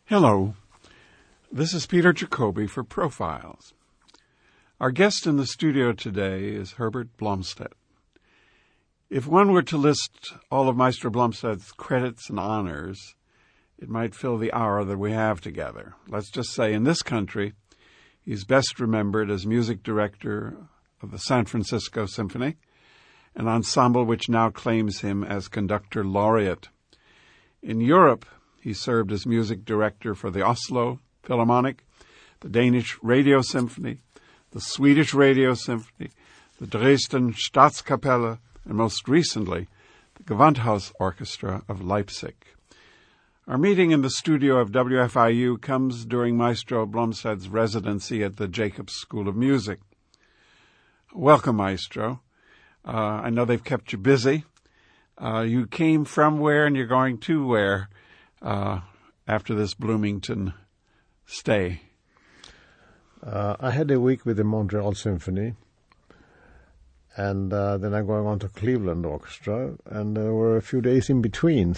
Hello, this is Peter Jacoby for Profiles. Our guest in the studio today is Herbert Blomstedt. If one were to list all of Maestro Blomstedt's credits and honors, it might fill the hour that we have together. Let's just say in this country, he's best remembered as music director of the San Francisco Symphony, an ensemble which now claims him as conductor laureate. In Europe, he served as music director for the Oslo Philharmonic, the Danish Radio Symphony, the Swedish Radio Symphony, the Dresden Staatskapelle, and most recently, the Gewandhaus Orchestra of Leipzig. Our meeting in the studio of WFIU comes during Maestro Blomstedt's residency at the Jacobs School of Music. Welcome, Maestro. I know they've kept you busy. You came from where and you're going to where after this Bloomington stay? I had a week with the Montreal Symphony, and then I'm going on to Cleveland Orchestra, and there were a few days in between.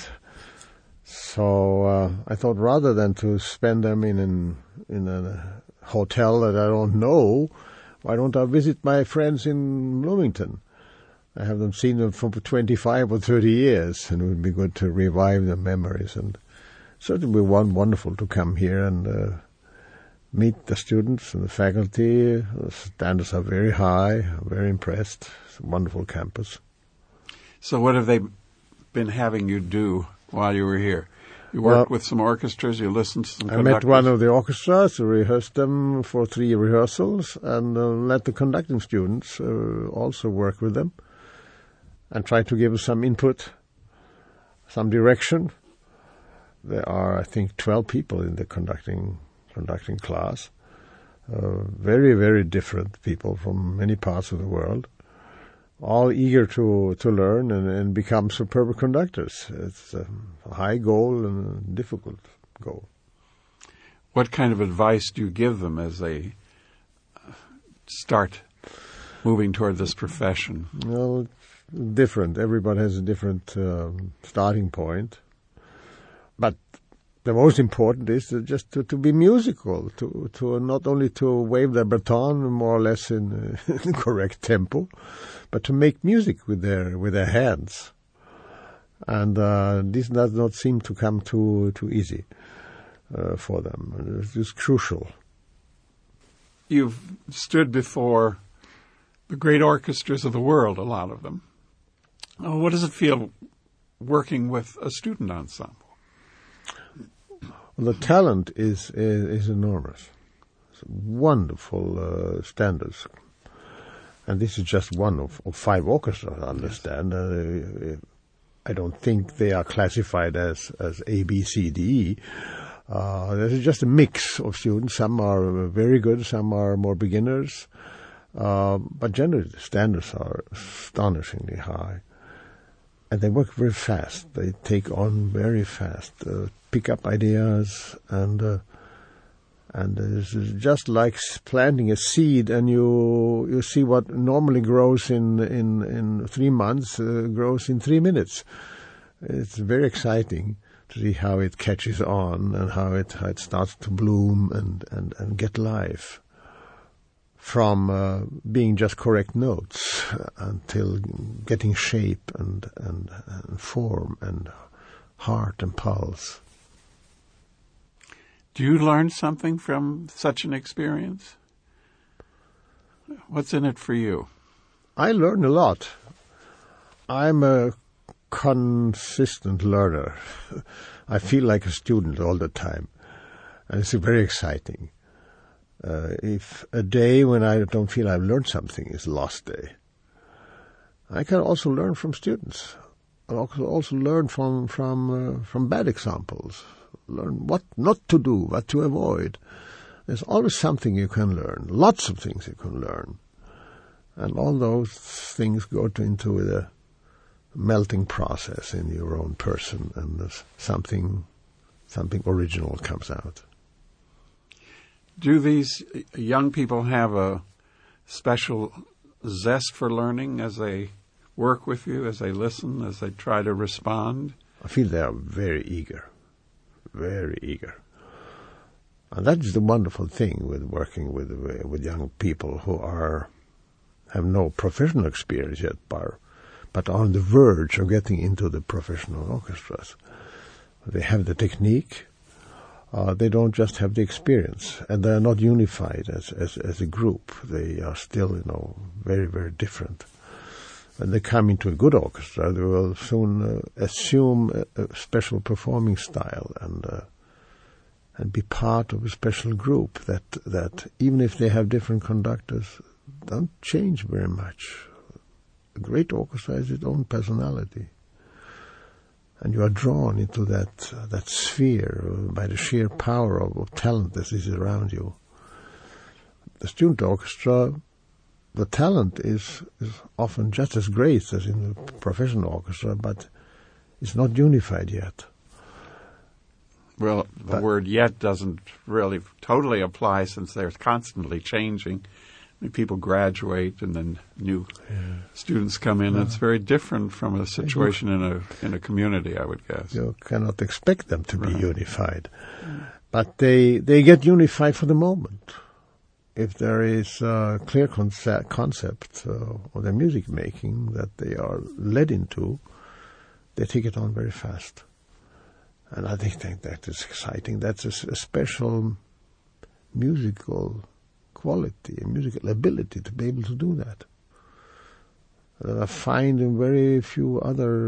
So I thought rather than to spend them in a hotel that I don't know, why don't I visit my friends in Bloomington? I haven't seen them for 25 or 30 years, and it would be good to revive the memories. And certainly wonderful to come here and meet the students and the faculty. The standards are very high. I'm very impressed. It's a wonderful campus. So what have they been having you do while you were here? You worked with some orchestras, you listened to some conductors? I met one of the orchestras, rehearsed them for 3 rehearsals, and let the conducting students also work with them and try to give some input, some direction. There are, I think, 12 people in the conducting class. Very, very different people from many parts of the world, all eager to learn and become superb conductors. It's a high goal and a difficult goal. What kind of advice do you give them as they start moving toward this profession? Well, different. Everybody has a different starting point. But the most important is just to be musical, to not only to wave their baton more or less in correct tempo, but to make music with their hands. And this does not seem to come too easy for them. It's crucial. You've stood before the great orchestras of the world, a lot of them. What does it feel working with a student ensemble? The talent is enormous. It's wonderful standards. And this is just one of 5 orchestras, I understand. I don't think they are classified as A, B, C, D, E. There's just a mix of students. Some are very good, some are more beginners. But generally the standards are astonishingly high. And they work very fast. They take on very fast, pick up ideas, and it's just like planting a seed, and you see what normally grows in 3 months grows in 3 minutes. It's very exciting to see how it catches on and how it starts to bloom and get life. From being just correct notes until getting shape and form and heart and pulse. Do you learn something from such an experience? What's in it for you? I learn a lot. I'm a consistent learner. I feel like a student all the time, and it's very exciting. If a day when I don't feel I've learned something is a lost day, I can also learn from students. I also learn from bad examples. Learn what not to do, what to avoid. There's always something you can learn. Lots of things you can learn, and all those things go into the melting process in your own person, and something original comes out. Do these young people have a special zest for learning as they work with you, as they listen, as they try to respond? I feel they are very eager, very eager. And that is the wonderful thing with working with young people who have no professional experience yet, but are on the verge of getting into the professional orchestras. They have the technique. They don't just have the experience, and they are not unified as a group. They are still, very, very different. When they come into a good orchestra, they will soon assume a special performing style and be part of a special group that even if they have different conductors, don't change very much. A great orchestra has its own personality. And you are drawn into that sphere by the sheer power of talent that is around you. The student orchestra, the talent is often just as great as in the professional orchestra, but it's not unified yet. Well, the word "yet" doesn't really totally apply since they're constantly changing. I mean, people graduate and then new students come in. It's very different from a situation in a community, I would guess. You cannot expect them to be unified. But they get unified for the moment. If there is a clear concept of the music making that they are led into, they take it on very fast. And I think that is exciting. That's a special musical quality, a musical ability to be able to do that. I find in very few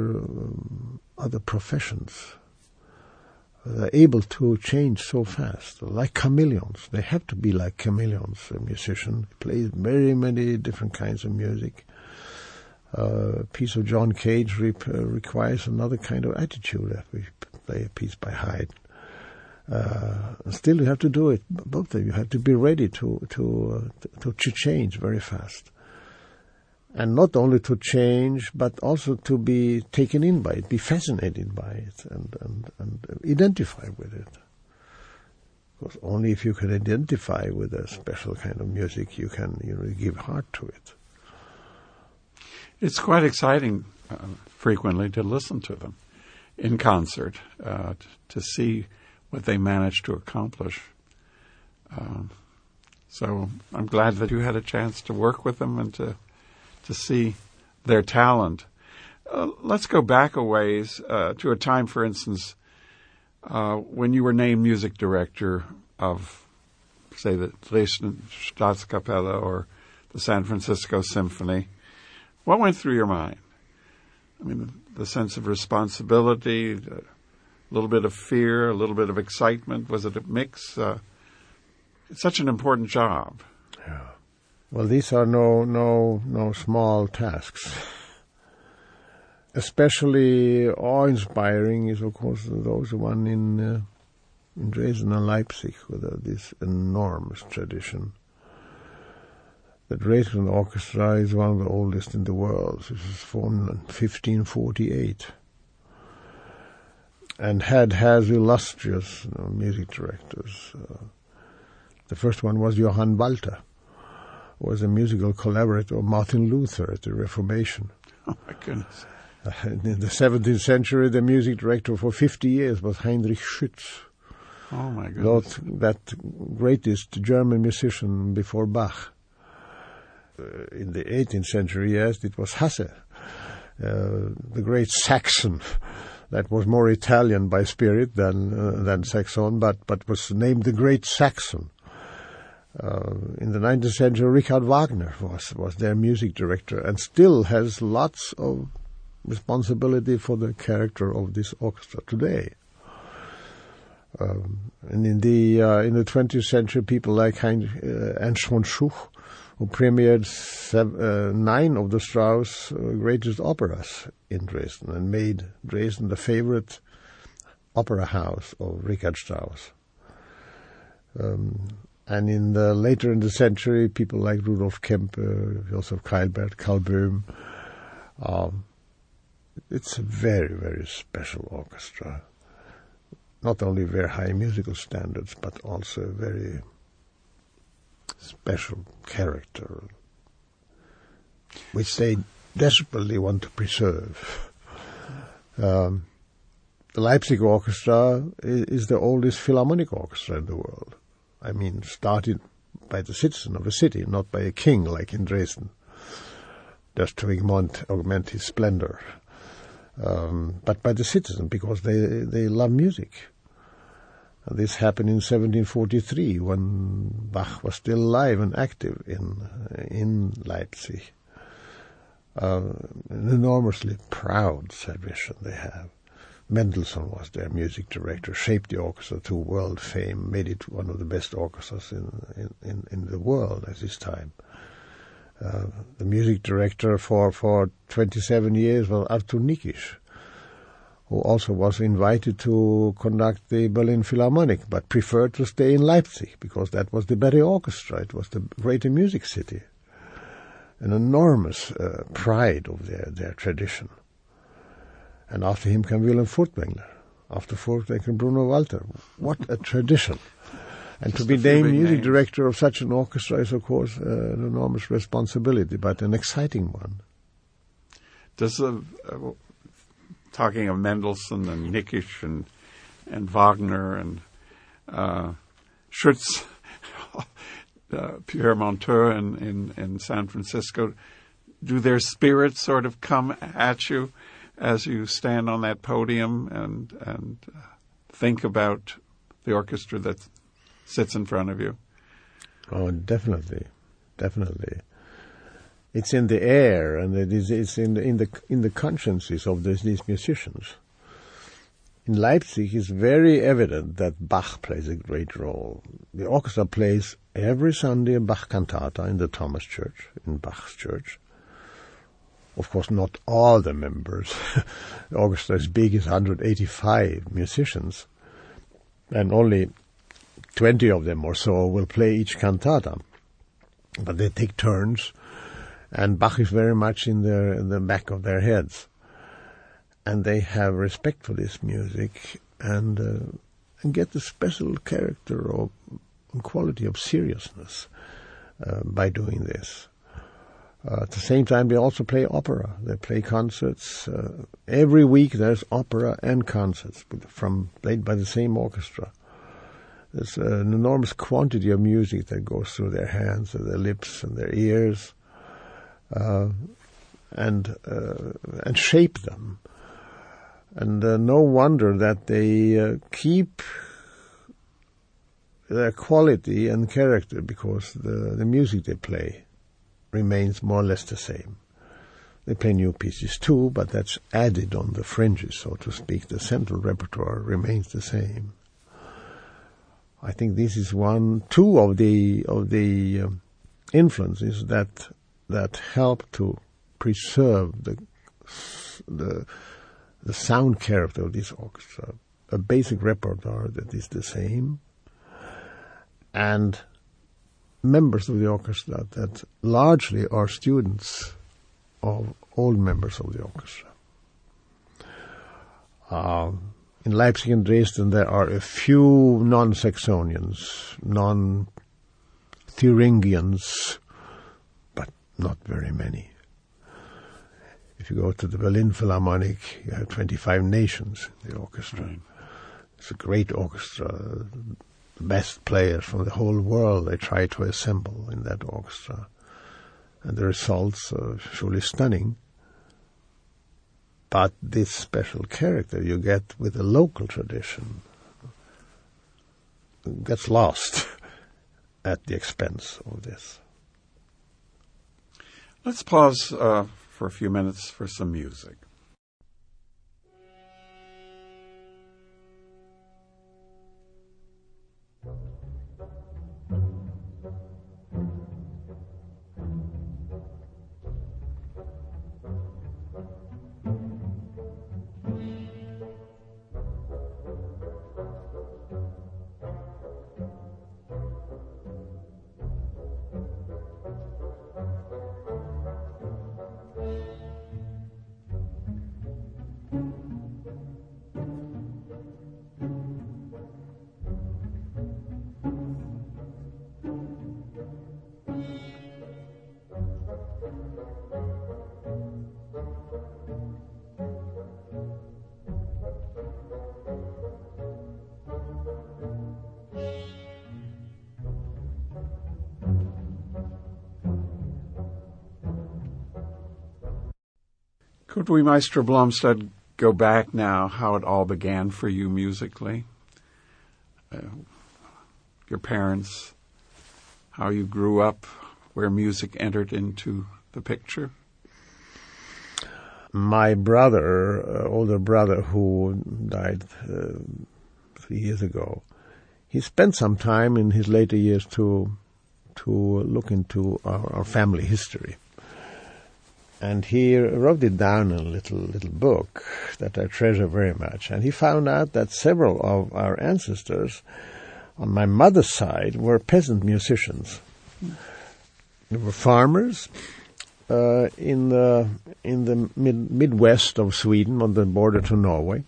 other professions they're able to change so fast, like chameleons. They have to be like chameleons. A musician plays very many different kinds of music. A piece of John Cage requires another kind of attitude that we play a piece by Haydn. Still, you have to do it. Both of you have to be ready to change very fast, and not only to change, but also to be taken in by it, be fascinated by it, and identify with it. Because only if you can identify with a special kind of music, you can give heart to it. It's quite exciting, frequently, to listen to them in concert, to see what they managed to accomplish. So I'm glad that you had a chance to work with them and to see their talent. Let's go back a ways to a time, for instance, when you were named music director of, say, the Dresden Staatskapelle or the San Francisco Symphony. What went through your mind? I mean, the sense of responsibility, a little bit of fear, a little bit of excitement. Was it a mix? It's such an important job. Yeah. Well, these are no small tasks. Especially awe-inspiring is, of course, those one in Dresden and Leipzig with this enormous tradition. The Dresden Orchestra is one of the oldest in the world. This was formed in 1548 and has illustrious music directors. The first one was Johann Walter, who was a musical collaborator of Martin Luther at the Reformation. Oh, my goodness. In the 17th century, the music director for 50 years was Heinrich Schütz. Oh, my goodness. That greatest German musician before Bach. In the 18th century, yes, it was Hasse, the great Saxon, that was more Italian by spirit than Saxon, but was named the Great Saxon. In the 19th century, Richard Wagner was their music director and still has lots of responsibility for the character of this orchestra today. And in the 20th century, people like Ernst von Schuch, who premiered 9 of the Strauss greatest operas in Dresden and made Dresden the favorite opera house of Richard Strauss. And later in the century, people like Rudolf Kempe, Joseph Keilbert, Karl Böhm. It's a very, very special orchestra. Not only very high musical standards, but also very special character, which they desperately want to preserve. The Leipzig Orchestra is the oldest philharmonic orchestra in the world. I mean, started by the citizen of a city, not by a king like in Dresden, just to augment his splendor. But by the citizen, because they love music. This happened in 1743 when Bach was still alive and active in Leipzig. An enormously proud tradition they have. Mendelssohn was their music director, shaped the orchestra to world fame, made it one of the best orchestras in the world at this time. The music director for 27 years was Arthur Nikisch, who also was invited to conduct the Berlin Philharmonic, but preferred to stay in Leipzig because that was the better orchestra. It was the greater music city. An enormous pride of their tradition. And after him came Wilhelm Furtwängler. After Furtwängler, Bruno Walter. What a tradition. And to be named music director of such an orchestra is, of course, an enormous responsibility, but an exciting one. Does talking of Mendelssohn and Nikisch and Wagner and Schütz, Pierre Monteux in San Francisco, do their spirits sort of come at you as you stand on that podium and think about the orchestra that sits in front of you? Oh, definitely. It's in the air, and it's in the consciences of these musicians. In Leipzig, it's very evident that Bach plays a great role. The orchestra plays every Sunday a Bach cantata in the Thomas Church, in Bach's church. Of course, not all the members. The orchestra is big, it's 185 musicians, and only 20 of them or so will play each cantata. But they take turns, and Bach is very much in the back of their heads. And they have respect for this music and get the special character or quality of seriousness by doing this. At the same time, they also play opera. They play concerts. Every week there's opera and concerts played by the same orchestra. There's an enormous quantity of music that goes through their hands and their lips and their ears and shape them. And no wonder that they keep their quality and character, because the music they play remains more or less the same. They play new pieces too, but that's added on the fringes, so to speak. The central repertoire remains the same. I think this is two of the influences that help to preserve the sound character of this orchestra. A basic repertoire that is the same, and members of the orchestra that largely are students of old members of the orchestra. In Leipzig and Dresden there are a few non-Saxonians, non-Thuringians, but not very many. If you go to the Berlin Philharmonic, you have 25 nations in the orchestra. Right. It's a great orchestra. The best players from the whole world they try to assemble in that orchestra. And the results are surely stunning. But this special character you get with a local tradition gets lost at the expense of this. Let's pause for a few minutes for some music. Could we, Maestro Blomstedt, go back now how it all began for you musically? Your parents, how you grew up, where music entered into the picture? My brother, older brother, who died 3 years ago, he spent some time in his later years to look into our family history. And he wrote it down in a little book that I treasure very much. And he found out that several of our ancestors on my mother's side were peasant musicians. They were farmers in the Midwest of Sweden, on the border to Norway.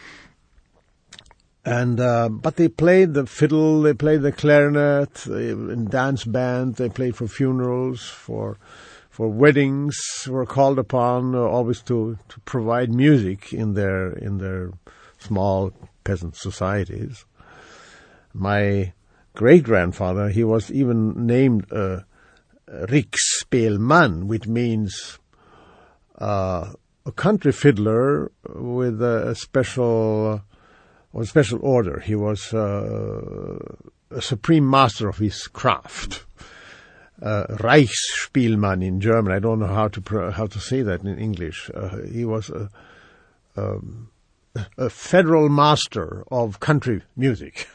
And but they played the fiddle, they played the clarinet, in dance band, they played for funerals, for weddings, were called upon always to provide music in their small peasant societies. My great-grandfather, he was even named Riksspelman, which means a country fiddler with a special order. He was a supreme master of his craft. Reichsspielmann in German. I don't know how to say that in English. He was a federal master of country music.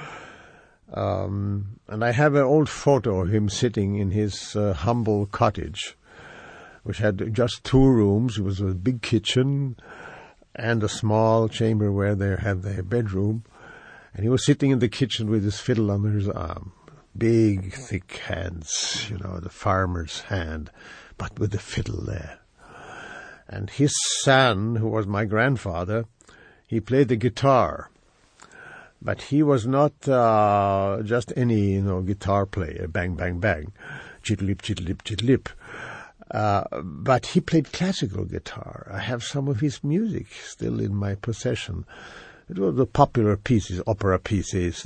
And I have an old photo of him sitting in his humble cottage, which had just 2 rooms. It was a big kitchen and a small chamber where they had their bedroom. And he was sitting in the kitchen with his fiddle under his arm. Big, thick hands, the farmer's hand, but with the fiddle there. And his son, who was my grandfather, he played the guitar. But he was not just any, guitar player, bang, bang, bang, chit-lip, chit-lip, chit-lip. But he played classical guitar. I have some of his music still in my possession. It was the popular pieces, opera pieces,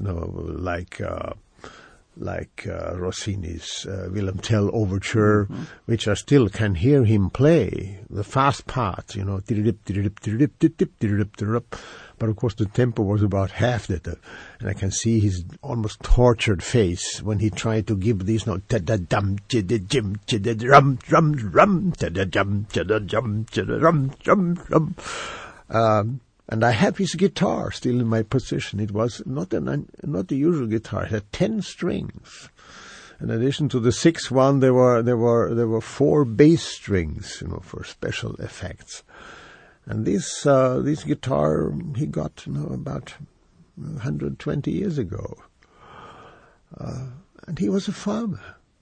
like Rossini's Wilhelm Tell Overture, which I still can hear him play. The fast part, but of course the tempo was about half that, and I can see his almost tortured face when he tried to give these notes. And I have his guitar still in my possession. It was not the usual guitar. It had 10 strings. In addition to the 6th one, there were 4 bass strings, for special effects. And this guitar he got, about 120 years ago. And he was a farmer.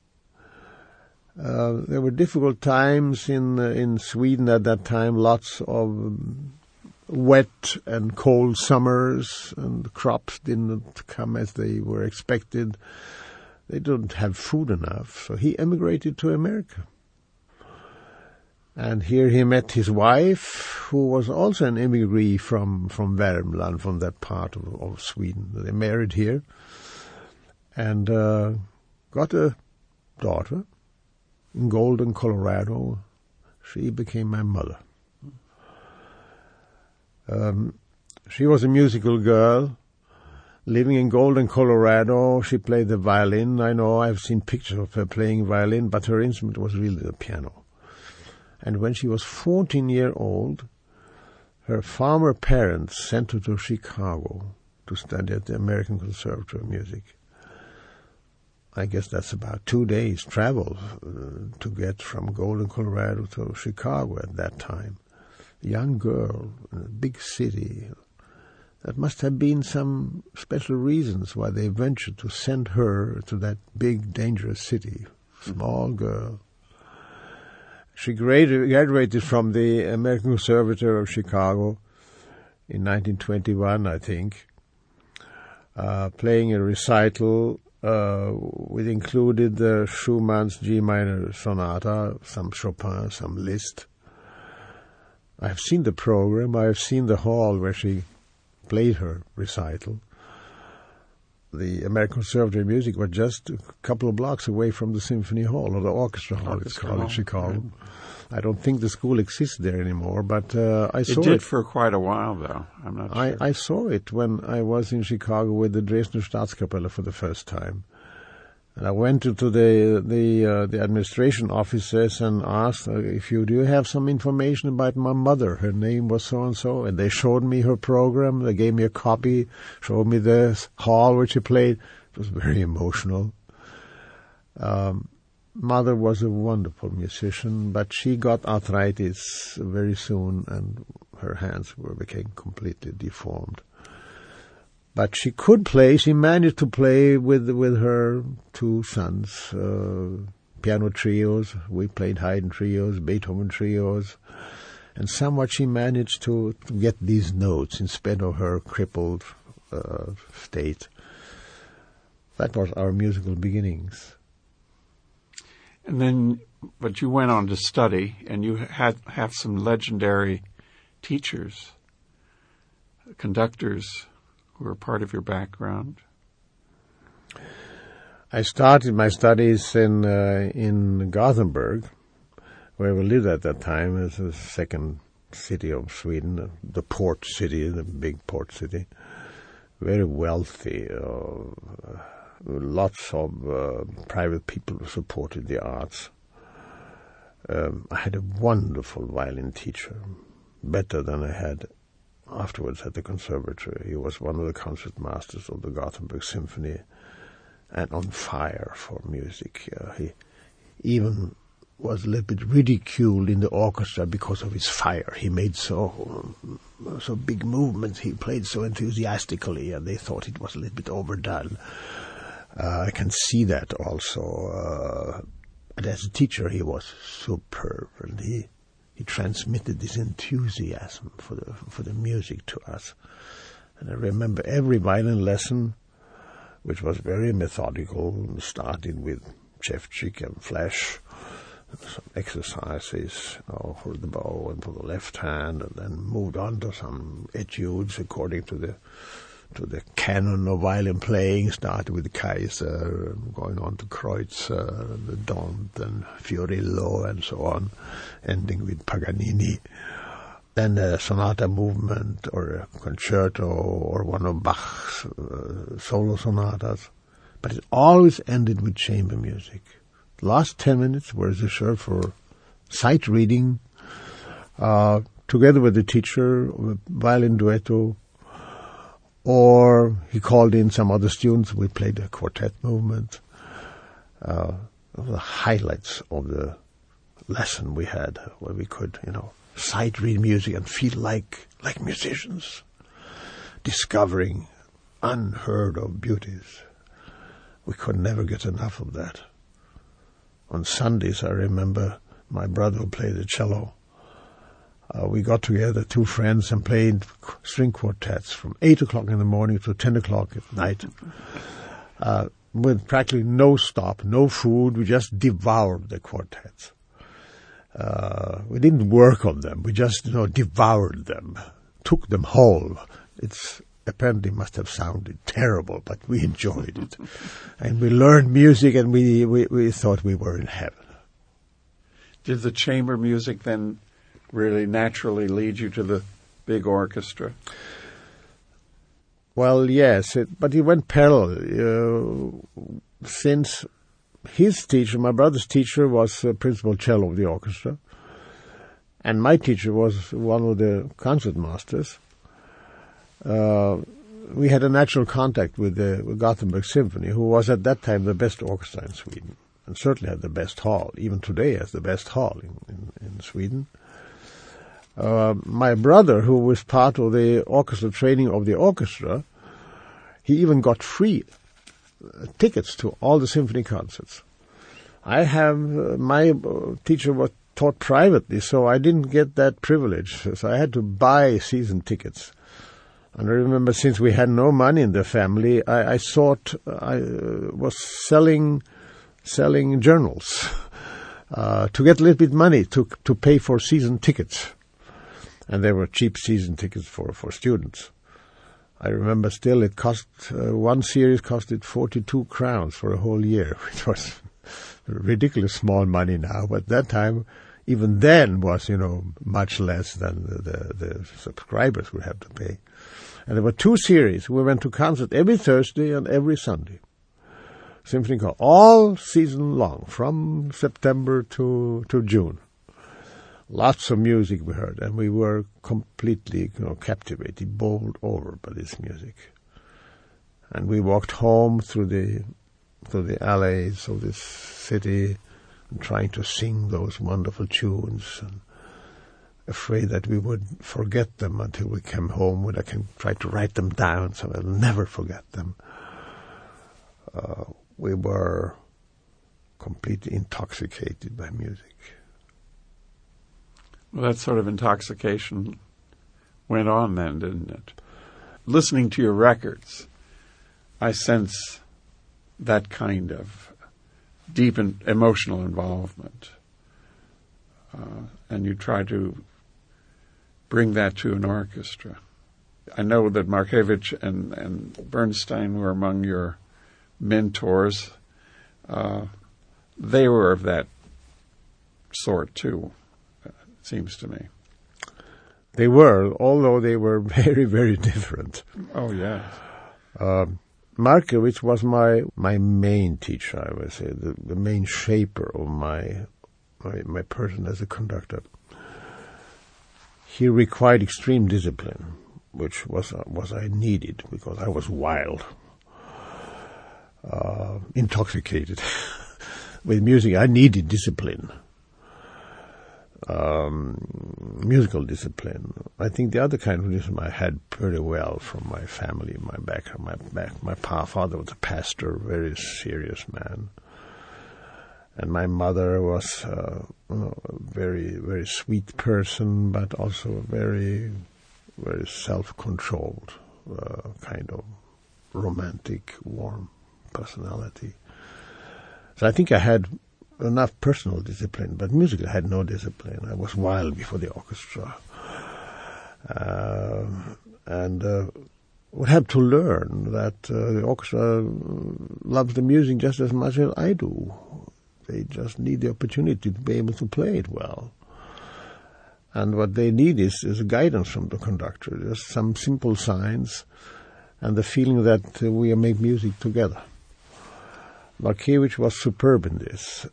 There were difficult times in Sweden at that time. Lots of wet and cold summers, and the crops didn't come as they were expected. They didn't have food enough, so he emigrated to America. And here he met his wife, who was also an emigree from Värmland, from that part of Sweden. They married here and got a daughter in Golden, Colorado. She became my mother. She was a musical girl, living in Golden, Colorado. She played the violin. I know I've seen pictures of her playing violin, but her instrument was really the piano. And when she was 14 years old, her farmer parents sent her to Chicago to study at the American Conservatory of Music. I guess that's about 2 days' travel to get from Golden, Colorado to Chicago at that time. A young girl in a big city. That must have been some special reasons why they ventured to send her to that big, dangerous city. Small girl. She graduated from the American Conservatory of Chicago in 1921, I think, playing a recital which included Schumann's G minor sonata, some Chopin, some Liszt. I have seen the program. I have seen the hall where she played her recital. the American Conservatory of Music was just a couple of blocks away from the Symphony Hall, or the Orchestra Hall, it's called in Chicago. Right. I don't think the school exists there anymore, but I saw it. It did for quite a while, though. I'm not sure. I saw it when I was in Chicago with the Dresdner Staatskapelle for the first time. And I went into the administration offices and asked, do you have some information about my mother? Her name was so-and-so. And they showed me her program. They gave me a copy, showed me the hall where she played. It was very emotional. Mother was a wonderful musician, but she got arthritis very soon, and her hands became completely deformed. But she could play. She managed to play with her two sons, piano trios. We played Haydn trios, Beethoven trios, and somewhat she managed to get these notes in spite of her crippled state. That was our musical beginnings. And then, but you went on to study, and you have some legendary teachers, conductors, who were part of your background. I started my studies in Gothenburg, where we lived at that time. It's the second city of Sweden, the port city, the big port city. Very wealthy. Lots of private people who supported the arts. I had a wonderful violin teacher, better than I had afterwards at the conservatory. He was one of the concertmasters of the Gothenburg Symphony and on fire for music. He even was a little bit ridiculed in the orchestra because of his fire. He made so big movements. He played so enthusiastically, and they thought it was a little bit overdone. I can see that also. But as a teacher, he was superb, and he transmitted this enthusiasm for the music to us. And I remember every violin lesson, which was very methodical, started with Shevchik and Flash, some exercises for the bow and for the left hand, and then moved on to some etudes according to the canon of violin playing, started with Kaiser, going on to Kreutzer, the Dont, and Fiorillo, and so on, ending with Paganini. Then a sonata movement, or a concerto, or one of Bach's solo sonatas. But it always ended with chamber music. The last 10 minutes were reserved for sight reading, together with the teacher, violin duetto, or he called in some other students. We played a quartet movement. The highlights of the lesson we had, where we could, sight read music and feel like musicians, discovering unheard of beauties. We could never get enough of that. On Sundays, I remember my brother who played the cello. We got together, two friends, and played string quartets from 8 o'clock in the morning to 10 o'clock at night. With practically no stop, no food. We just devoured the quartets. We didn't work on them. We just, devoured them, took them whole. It's apparently must have sounded terrible, but we enjoyed it. And we learned music, and we thought we were in heaven. Did the chamber music then really naturally lead you to the big orchestra? Well, yes, but it went parallel. Since his teacher, my brother's teacher, was principal cello of the orchestra, and my teacher was one of the concertmasters, we had a natural contact with the Gothenburg Symphony, who was at that time the best orchestra in Sweden, and certainly had the best hall, even today has the best hall in Sweden. My brother, who was part of the orchestra training of the orchestra, he even got free tickets to all the symphony concerts. I have, my teacher was taught privately, so I didn't get that privilege. So I had to buy season tickets. And I remember, since we had no money in the family, I was selling journals to get a little bit money to pay for season tickets. And they were cheap season tickets for students. I remember still it cost, one series costed 42 crowns for a whole year, which was ridiculous small money now, but that time, even then, was, much less than the subscribers would have to pay. And there were 2 series. We went to concert every Thursday and every Sunday. Symphony Hall, all season long, from September to June. Lots of music we heard, and we were completely captivated, bowled over by this music. And we walked home through the alleys of this city, and trying to sing those wonderful tunes, and afraid that we would forget them until we came home, when I can try to write them down so I'll never forget them. We were completely intoxicated by music. Well, that sort of intoxication went on then, didn't it? Listening to your records, I sense that kind of deep and emotional involvement. And you try to bring that to an orchestra. I know that Markiewicz and Bernstein were among your mentors. They were of that sort too, it seems to me. They were, although they were very, very different. Oh, yes. Markiewicz was my main teacher, I would say, the main shaper of my person as a conductor. He required extreme discipline, which was I needed, because I was wild, intoxicated with music. I needed discipline, musical discipline. I think the other kind of discipline I had pretty well from my family, my background. My father was a pastor, very serious man. And my mother was a very, very sweet person, but also a very, very self-controlled, kind of romantic, warm personality. So I think I had enough personal discipline, but musically I had no discipline. I was wild before the orchestra. And would have to learn that the orchestra loves the music just as much as I do. They just need the opportunity to be able to play it well. And what they need is guidance from the conductor, just some simple signs, and the feeling that we make music together. Markiewicz was superb in this,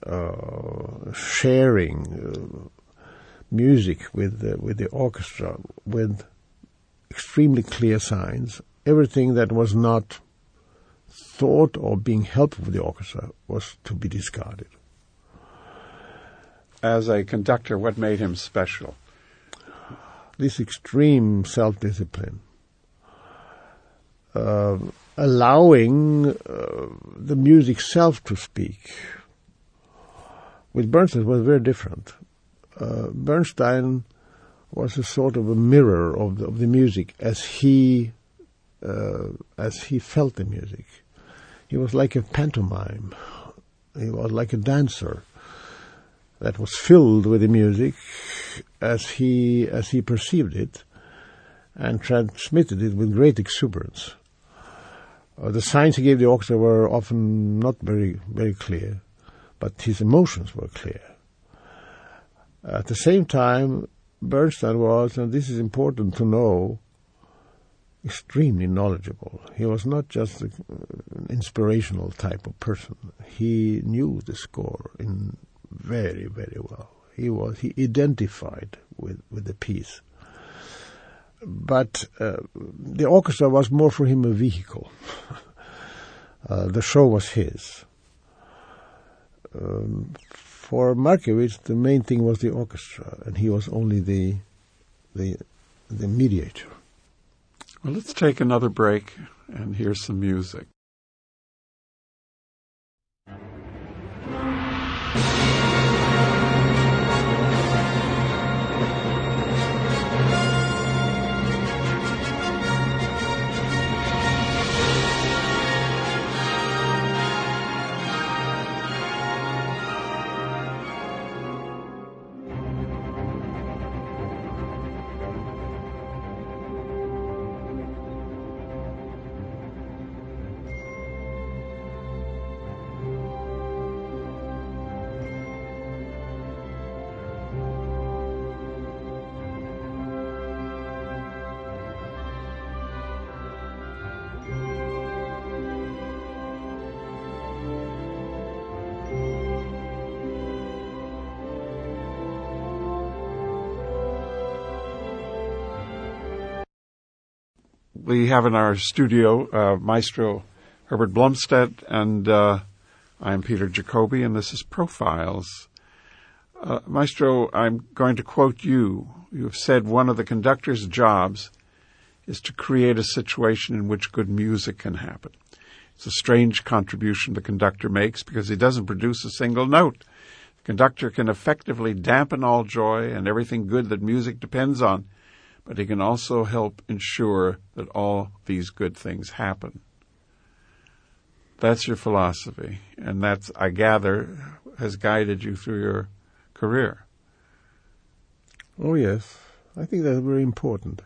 sharing music with the orchestra with extremely clear signs. Everything that was not thought or being helpful for the orchestra was to be discarded. As a conductor, what made him special? This extreme self-discipline, allowing the music self to speak. With Bernstein, it was very different. Bernstein was a sort of a mirror of the music as he felt the music. He was like a pantomime. He was like a dancer that was filled with the music as he perceived it, and transmitted it with great exuberance. The signs he gave the orchestra were often not very, very clear, but his emotions were clear. At the same time, Bernstein was, and this is important to know, extremely knowledgeable. He was not just an inspirational type of person. He knew the score very, very well. He identified with the piece. But the orchestra was more for him a vehicle. The show was his. For Markiewicz, the main thing was the orchestra, and he was only the mediator. Well, let's take another break and hear some music. we have in our studio Maestro Herbert Blomstedt, and I'm Peter Jacoby, and this is Profiles. Maestro, I'm going to quote you. You have said one of the conductor's jobs is to create a situation in which good music can happen. It's a strange contribution the conductor makes because he doesn't produce a single note. The conductor can effectively dampen all joy and everything good that music depends on, but he can also help ensure that all these good things happen. That's your philosophy, and that's, I gather, has guided you through your career. Oh, yes. I think that's very important.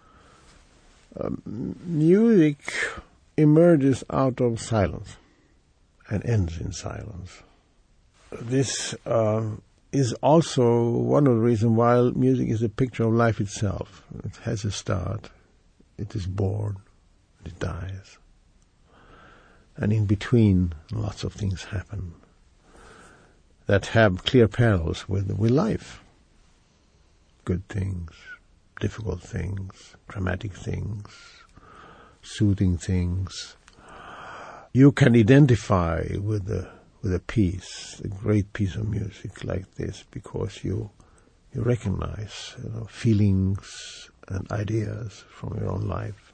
Music emerges out of silence and ends in silence. This is also one of the reasons why music is a picture of life itself. It has a start, it is born, it dies. And in between, lots of things happen that have clear parallels with life. Good things, difficult things, dramatic things, soothing things. You can identify with a piece, a great piece of music like this, because you recognize feelings and ideas from your own life.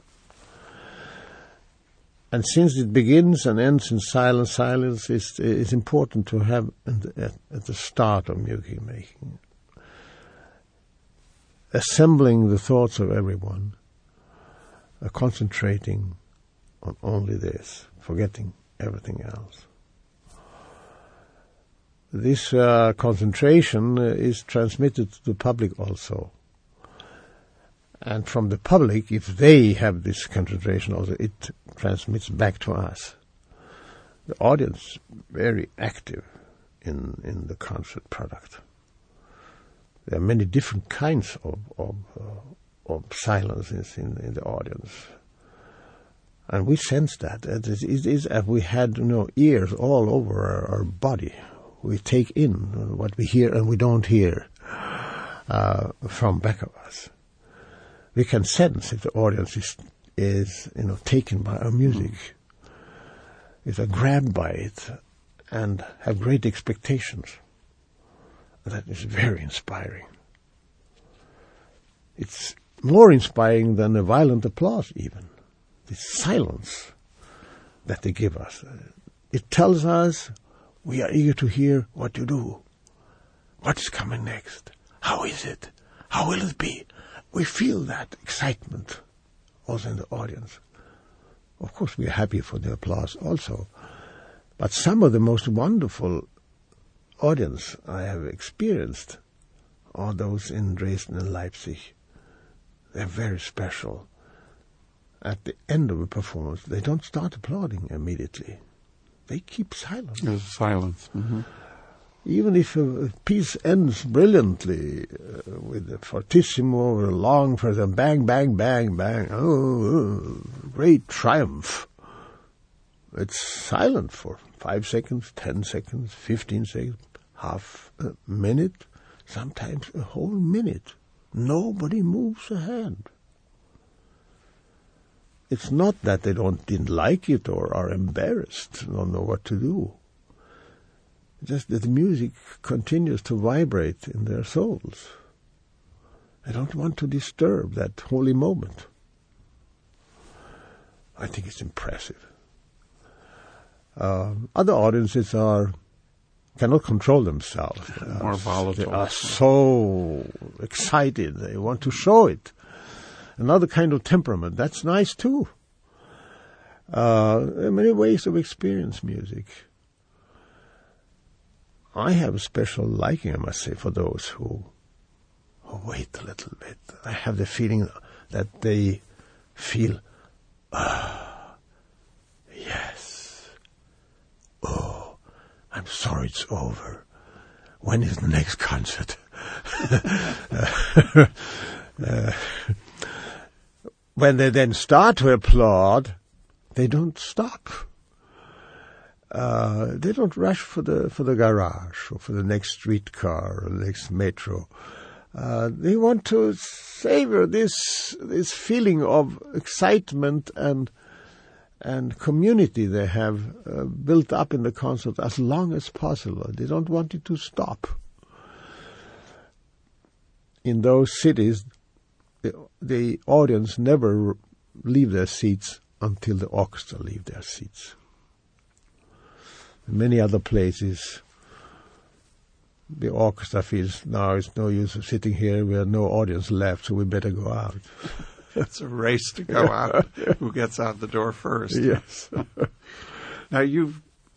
And since it begins and ends in silence, silence is important to have at the start of music making. Assembling the thoughts of everyone, concentrating on only this, forgetting everything else. This concentration is transmitted to the public also. And from the public, if they have this concentration also, it transmits back to us. The audience very active in the concert product. There are many different kinds of silences in the audience. And we sense that. It is as we had ears all over our body. We take in what we hear and we don't hear from back of us. We can sense if the audience is taken by our music, is grabbed by it, and have great expectations. That is very inspiring. It's more inspiring than a violent applause even. The silence that they give us. It tells us we are eager to hear what you do. What is coming next? How is it? How will it be? We feel that excitement also in the audience. Of course, we are happy for the applause also. But some of the most wonderful audience I have experienced are those in Dresden and Leipzig. They're very special. At the end of a performance, they don't start applauding immediately. They keep silent. There's silence. Mm-hmm. Even if a piece ends brilliantly with a fortissimo or a long phrase, bang, bang, bang, bang, great triumph. It's silent for 5 seconds, 10 seconds, 15 seconds, half a minute, sometimes a whole minute. Nobody moves a hand. It's not that they didn't like it or are embarrassed, don't know what to do. Just that the music continues to vibrate in their souls. They don't want to disturb that holy moment. I think it's impressive. Other audiences cannot control themselves. More volatile. They are so excited. They want to show it. Another kind of temperament. That's nice too. There are many ways of experience music. I have a special liking, I must say, for those who wait a little bit. I have the feeling that they feel, yes. Oh, I'm sorry it's over. When is the next concert? When they then start to applaud, they don't stop. They don't rush for the garage or for the next streetcar or the next metro. They want to savor this feeling of excitement and community they have built up in the concert as long as possible. They don't want it to stop. In those cities, the audience never leave their seats until the orchestra leave their seats. In many other places, the orchestra feels, now it's no use of sitting here, we have no audience left, so we better go out. It's a race to go out. Who gets out the door first? Yes. Now you're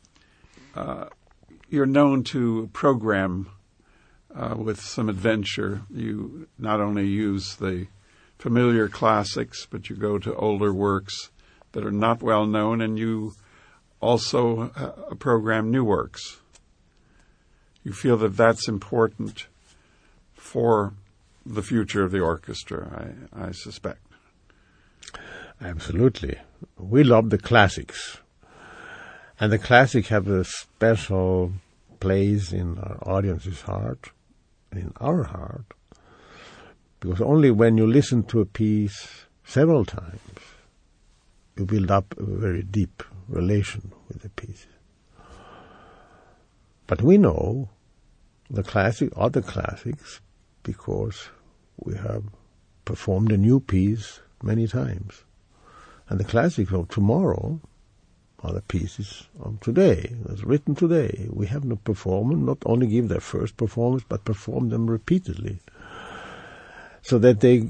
known to program with some adventure. You not only use the familiar classics, but you go to older works that are not well known, and you also program new works. You feel that that's important for the future of the orchestra, I suspect. Absolutely. We love the classics. And the classics have a special place in our audience's heart, in our heart, because only when you listen to a piece several times, you build up a very deep relation with the piece. But we know the classic are the classics because we have performed a new piece many times. And the classics of tomorrow are the pieces of today, that's written today. We have no performance, not only give their first performance, but perform them repeatedly, so that they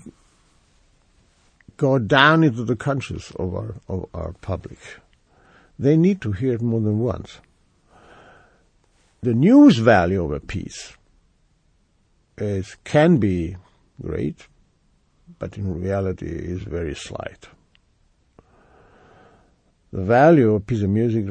go down into the conscience of our public. They need to hear it more than once. The news value of a piece can be great, but in reality is very slight. The value of a piece of music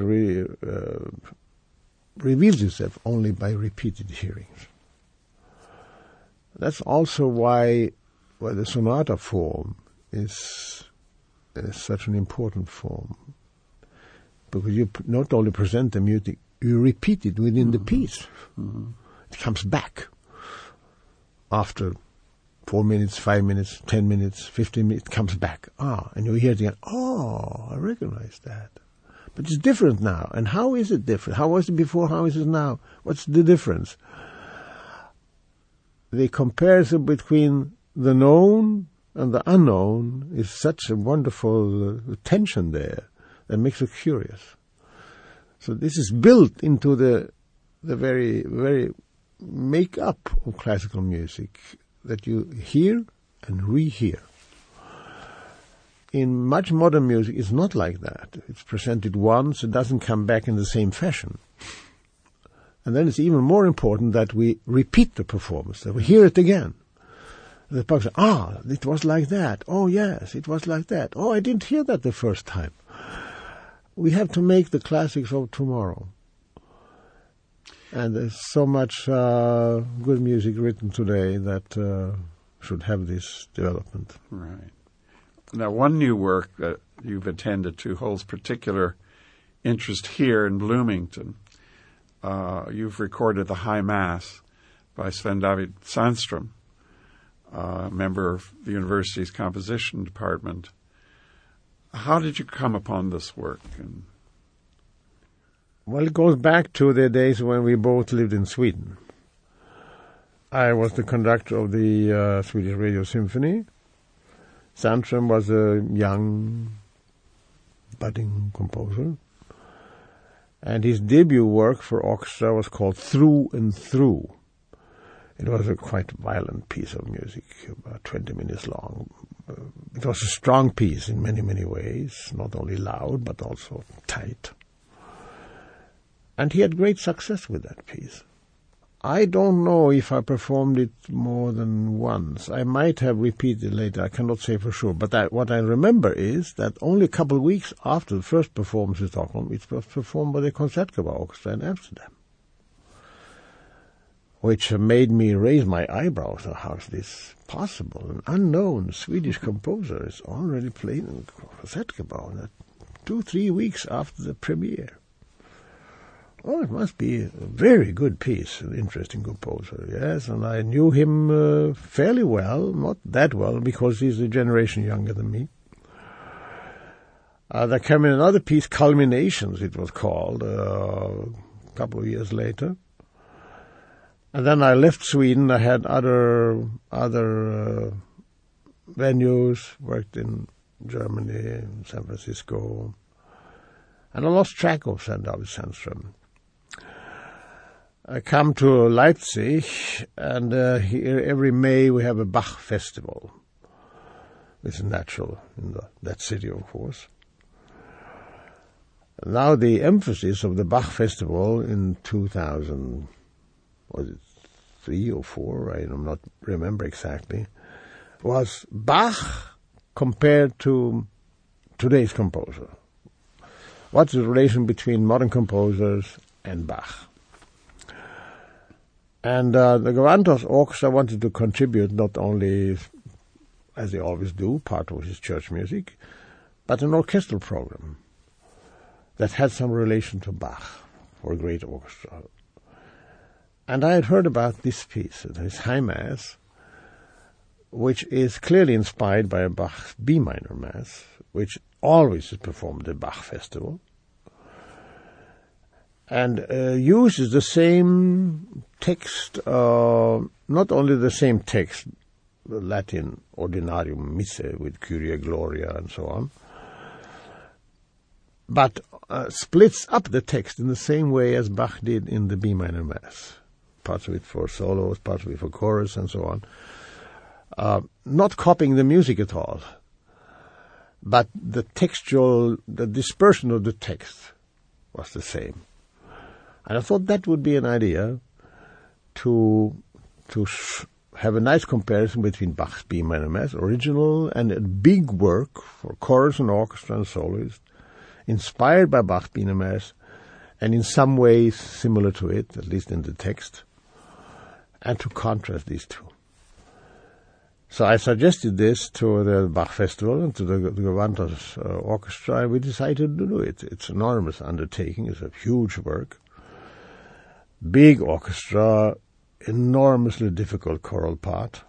reveals itself only by repeated hearings. That's also why the sonata form is such an important form, because you not only present the music, you repeat it within the piece. Mm-hmm. It comes back after 4 minutes, 5 minutes, 10 minutes, 15 minutes, it comes back. And you hear it again. I recognize that. But it's different now. And how is it different? How was it before? How is it now? What's the difference? The comparison between the known and the unknown is such a wonderful tension there that makes it curious. So this is built into the very, very make-up of classical music that you hear and rehear. In much modern music, it's not like that. It's presented once, it doesn't come back in the same fashion. And then it's even more important that we repeat the performance, that we hear it again. The public says, it was like that. Oh, yes, it was like that. Oh, I didn't hear that the first time. We have to make the classics of tomorrow. And there's so much good music written today that should have this development. Right. Now, one new work that you've attended to holds particular interest here in Bloomington. You've recorded the High Mass by Sven David Sandström, a member of the university's composition department. How did you come upon this work? Well, it goes back to the days when we both lived in Sweden. I was the conductor of the Swedish Radio Symphony. Sandström was a young, budding composer. And his debut work for orchestra was called Through and Through. It was a quite violent piece of music, about 20 minutes long. It was a strong piece in many, many ways, not only loud, but also tight. And he had great success with that piece. I don't know if I performed it more than once. I might have repeated later, I cannot say for sure. But what I remember is that only a couple of weeks after the first performance in Stockholm, it was performed by the Concertgebouw Orchestra in Amsterdam, which made me raise my eyebrows. How is this possible? An unknown Swedish composer is already playing in Concertgebouw 2-3 weeks after the premiere. Oh, it must be a very good piece, an interesting composer, yes. And I knew him fairly well, not that well, because he's a generation younger than me. There came in another piece, Culminations, it was called, a couple of years later. And then I left Sweden. I had other venues, worked in Germany, San Francisco, and I lost track of St. David Sandström. I come to Leipzig, and here every May we have a Bach festival. It's natural in that city, of course. Now the emphasis of the Bach festival in 2000, was it 3 or 4? I do not remember exactly. Was Bach compared to today's composer. What's the relation between modern composers and Bach? And the Gavantos Orchestra wanted to contribute not only, as they always do, part of his church music, but an orchestral program that had some relation to Bach for a great orchestra. And I had heard about this piece, this High Mass, which is clearly inspired by a Bach B minor Mass, which always is performed at Bach Festival, and uses the same text, not only the same text, the Latin Ordinarium Misse with Kyrie Gloria and so on, but splits up the text in the same way as Bach did in the B minor Mass. Parts of it for solos, parts of it for chorus, and so on. Not copying the music at all, but the dispersion of the text was the same. And I thought that would be an idea to have a nice comparison between Bach's B minor Mass, original, and a big work for chorus and orchestra and soloist, inspired by Bach's B minor Mass, and in some ways similar to it, at least in the text, and to contrast these two. So I suggested this to the Bach Festival and to the Gavantos Orchestra, and we decided to do it. It's an enormous undertaking. It's a huge work. Big orchestra, enormously difficult choral part,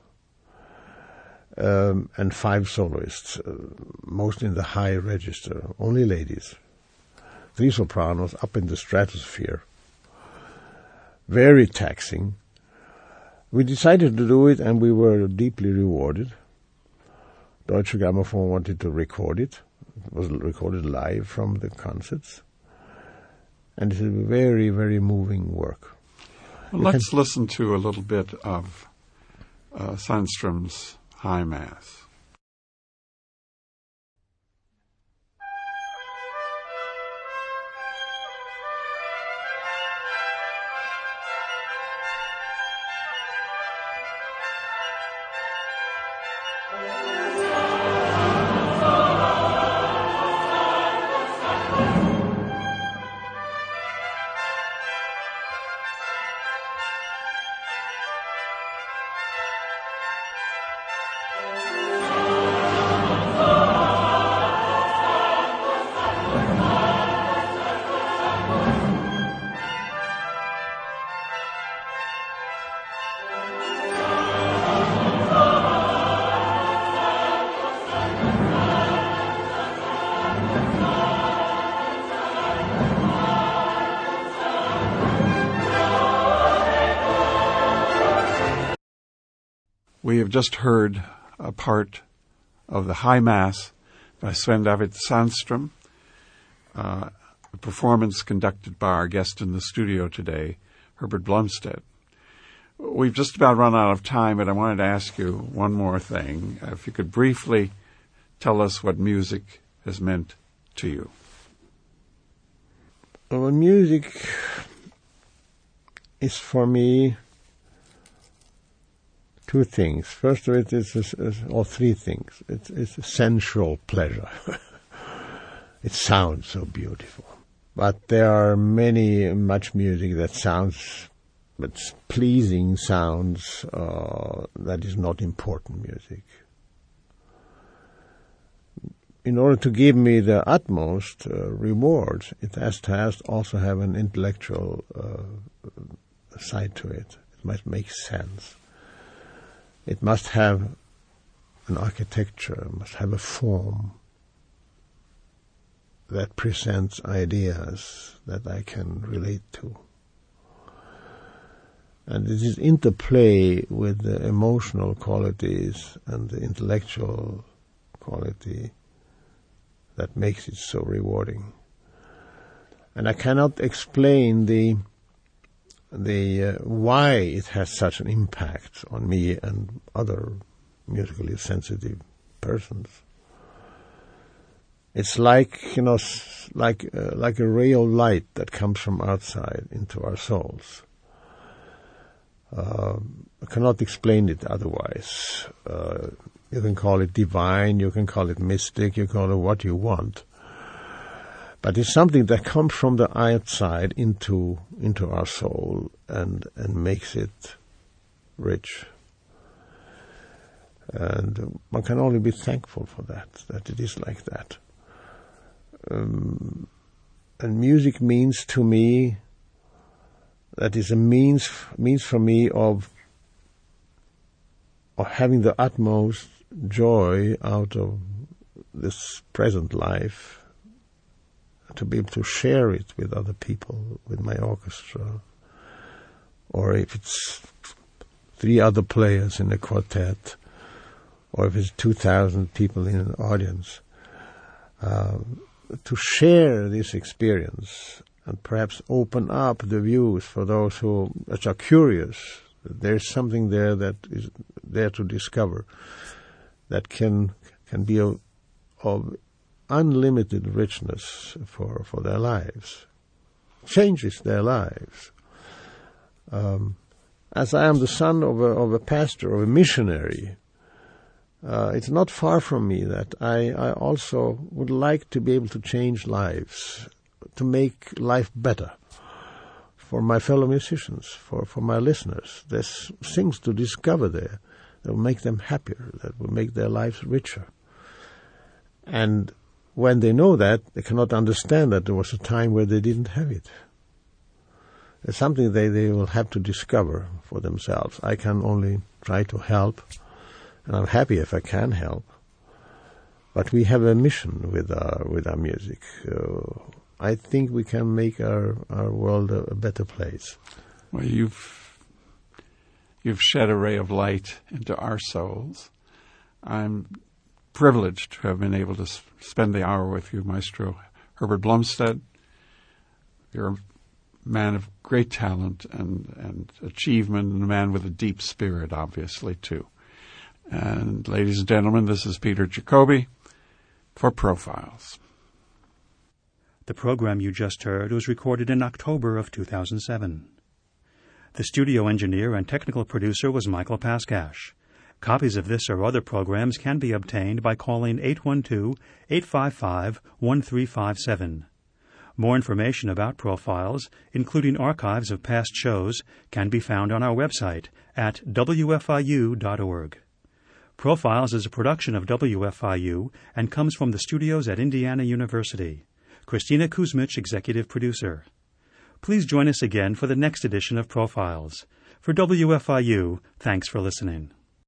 and 5 soloists, mostly in the high register, only ladies. 3 sopranos up in the stratosphere. Very taxing. We decided to do it, and we were deeply rewarded. Deutsche Grammophon wanted to record it. It was recorded live from the concerts. And it's a very, very moving work. Well, let's listen to a little bit of Sandström's High Mass. We have just heard a part of the High Mass by Sven David Sandström, a performance conducted by our guest in the studio today, Herbert Blomstedt. We've just about run out of time, but I wanted to ask you one more thing. If you could briefly tell us what music has meant to you. Well, music is for me 2 things. First of it is or 3 things. It's sensual pleasure. It sounds so beautiful. But there are much music that sounds, but pleasing sounds, that is not important music. in order to give me the utmost reward, it has to also have an intellectual side to it. It must make sense. It must have an architecture, must have a form that presents ideas that I can relate to. And it is interplay with the emotional qualities and the intellectual quality that makes it so rewarding. And I cannot explain the why it has such an impact on me and other musically sensitive persons. It's like, like a ray of light that comes from outside into our souls. I cannot explain it otherwise. You can call it divine, you can call it mystic, you call it what you want. But it's something that comes from the outside into our soul and makes it rich. And one can only be thankful for that it is like that. And music means to me, that is a means for me of having the utmost joy out of this present life, to be able to share it with other people, with my orchestra, or if it's 3 other players in a quartet, or if it's 2,000 people in an audience, to share this experience and perhaps open up the views for those who are curious. There's something there that is there to discover that can be of unlimited richness for their lives, changes their lives. As I am the son of a pastor, of a missionary, it's not far from me that I also would like to be able to change lives, to make life better for my fellow musicians, for my listeners. There's things to discover there that will make them happier, that will make their lives richer. And when they know that, they cannot understand that there was a time where they didn't have it. It's something they will have to discover for themselves. I can only try to help, and I'm happy if I can help. But we have a mission with our music. I think we can make our world a better place. Well, you've shed a ray of light into our souls. I'm privileged to have been able to spend the hour with you, Maestro Herbert Blomstedt. You're a man of great talent and achievement, and a man with a deep spirit, obviously, too. And ladies and gentlemen, this is Peter Jacoby for Profiles. The program you just heard was recorded in October of 2007. The studio engineer and technical producer was Michael Paskash. Copies of this or other programs can be obtained by calling 812-855-1357. More information about Profiles, including archives of past shows, can be found on our website at wfiu.org. Profiles is a production of WFIU and comes from the studios at Indiana University. Christina Kuzmich, executive producer. Please join us again for the next edition of Profiles. For WFIU, thanks for listening.